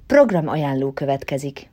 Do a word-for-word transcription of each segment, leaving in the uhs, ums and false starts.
Program ajánló következik.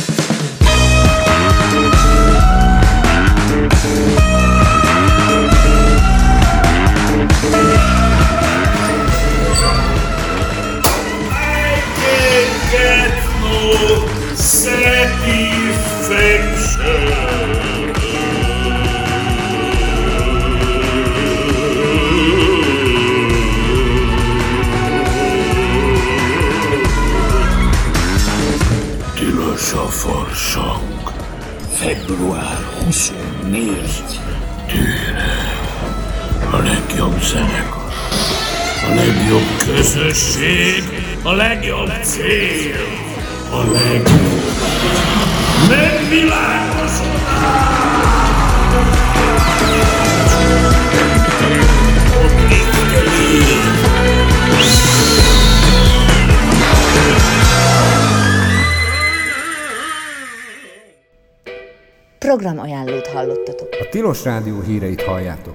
Tilos a farsang. február huszonnégy. Tűre. A legjobb zenekar. A legjobb közösség. A legjobb cél. A legjobb megvilágosodás. Program ajánlót hallottatok. A Tilos Rádió híreit halljátok.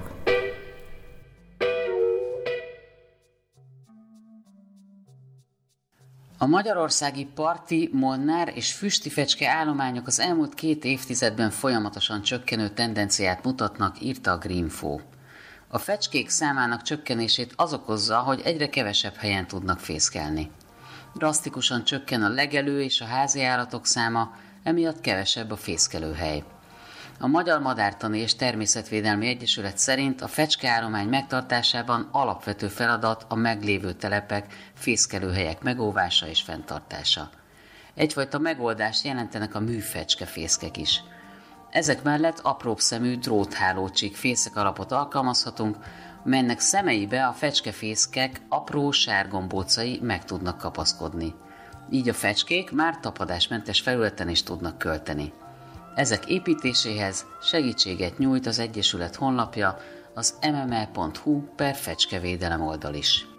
A magyarországi parti, molnár és füstifecske állományok az elmúlt két évtizedben folyamatosan csökkenő tendenciát mutatnak, írta a Greenfo. A fecskék számának csökkenését az okozza, hogy egyre kevesebb helyen tudnak fészkelni. Drasztikusan csökken a legelő és a házi állatok száma, emiatt kevesebb a fészkelőhely. A Magyar Madártani és Természetvédelmi Egyesület szerint a fecskeállomány megtartásában alapvető feladat a meglévő telepek, fészkelőhelyek megóvása és fenntartása. Egyfajta megoldást jelentenek a műfecskefészkek is. Ezek mellett apróbb szemű dróthálócsík fészek alapot alkalmazhatunk, melynek szemeibe a fecskefészkek apró sárgombócai meg tudnak kapaszkodni. Így a fecskék már tapadásmentes felületen is tudnak költeni. Ezek építéséhez segítséget nyújt az Egyesület honlapja, az em em e pont hu per fecskevédelem oldal is.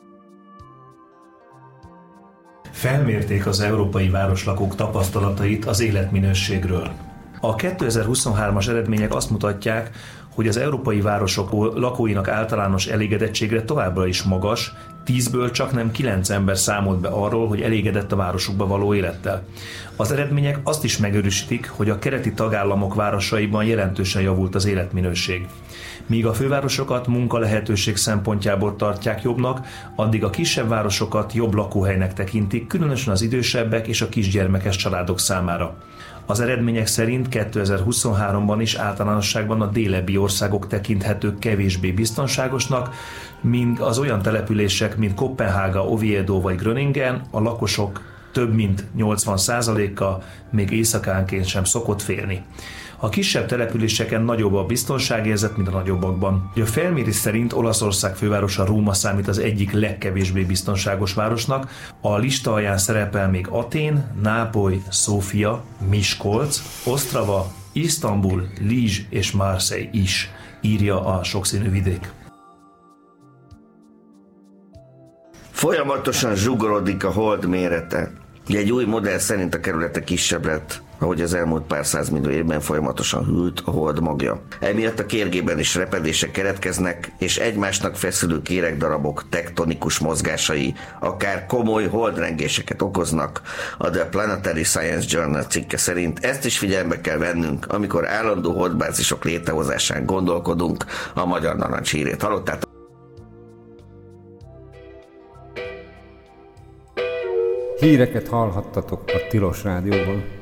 Felmérték az európai városlakók tapasztalatait az életminőségről. A kétezer-huszonhármas eredmények azt mutatják, hogy az európai városok lakóinak általános elégedettségre továbbra is magas, tízből csak nem kilenc ember számolt be arról, hogy elégedett a városukba való élettel. Az eredmények azt is megerősítik, hogy a keleti tagállamok városaiban jelentősen javult az életminőség. Míg a fővárosokat munkalehetőség szempontjából tartják jobbnak, addig a kisebb városokat jobb lakóhelynek tekintik, különösen az idősebbek és a kisgyermekes családok számára. Az eredmények szerint kétezer-huszonháromban is általánosságban a délebbi országok tekinthetők kevésbé biztonságosnak, mint az olyan települések, mint Koppenhága, Oviedo vagy Gröningen, a lakosok több mint nyolcvan százaléka még éjszakánként sem szokott félni. A kisebb településeken nagyobb a biztonságérzet, mint a nagyobbakban. A felmérés szerint Olaszország fővárosa Róma számít az egyik legkevésbé biztonságos városnak. A lista alján szerepel még Atén, Nápoly, Szófia, Miskolc, Osztrava, Isztambul, Lizs és Marseille is, írja a sokszínű vidék. Folyamatosan zsugorodik a hold mérete. Egy új modell szerint a kerülete kisebb lett, ahogy az elmúlt pár százmillió évben folyamatosan hűlt a hold magja. Emiatt a kérgében is repedések keletkeznek, és egymásnak feszülő kéregdarabok tektonikus mozgásai akár komoly holdrengéseket okoznak. A The Planetary Science Journal cikke szerint ezt is figyelembe kell vennünk, amikor állandó holdbázisok létrehozásán gondolkodunk. A Magyar Narancs hírét hallottátok. Híreket hallhattatok a Tilos Rádióban.